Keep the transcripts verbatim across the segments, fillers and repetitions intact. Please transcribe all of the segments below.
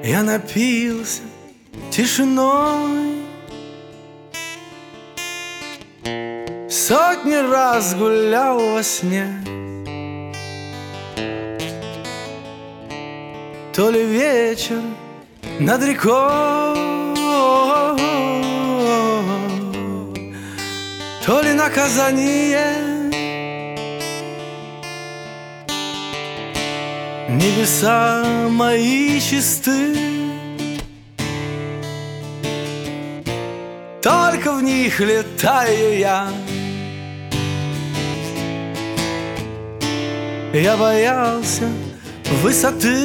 Я напился тишиной, сотни раз гулял во сне. То ли вечер над рекой, то ли наказание. Небеса мои чисты, только в них летаю я. Я боялся высоты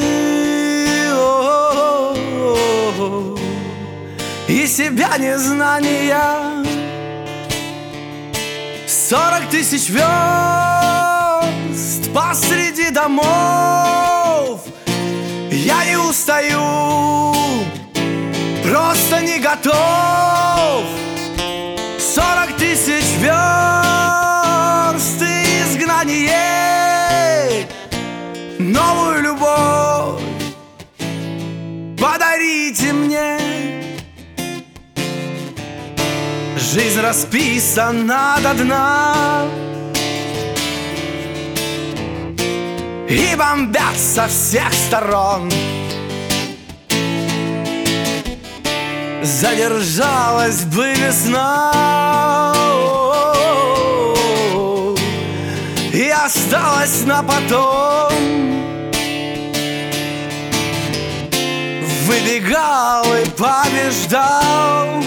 и себя незнания. Сорок тысяч верст посреди домов. Я не устаю, просто не готов. Сорок тысяч верст и изгнание. Новую любовь подарите мне. Жизнь расписана до дна и бомбят со всех сторон. Задержалась бы весна и осталась на потом. Выбегал и побеждал,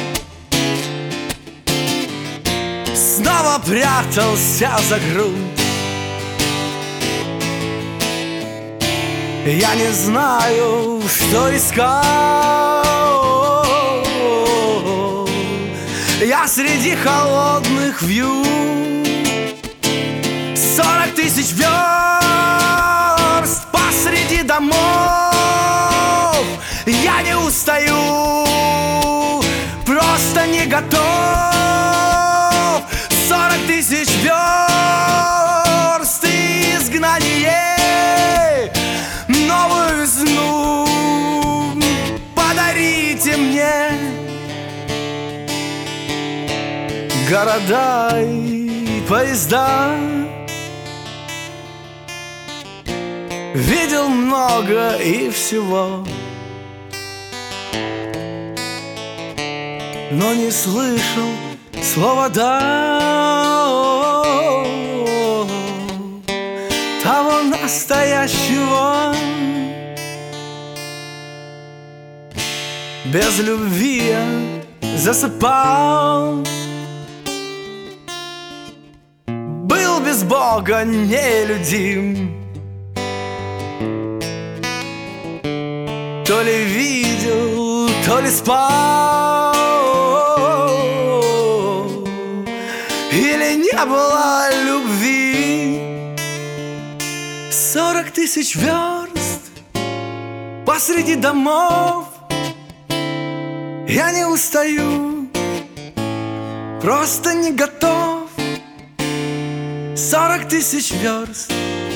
снова прятался за грудь. Я не знаю, что искал. Я среди холодных вьюг. Сорок тысяч верст посреди домов. Я не устаю, просто не готов. Сорок тысяч верст и изгнание. Новую весну подарите мне. Города и поезда. Видел много и всего, но не слышал слова «да», того настоящего. Без любви я засыпал, был без Бога нелюдим. То ли видел, то ли спал, или не было любви. Сорок тысяч верст посреди домов. Я не устаю, просто не готов. Сорок тысяч верст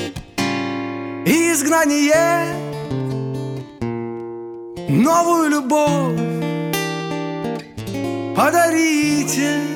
и изгнание. Новую любовь подарите.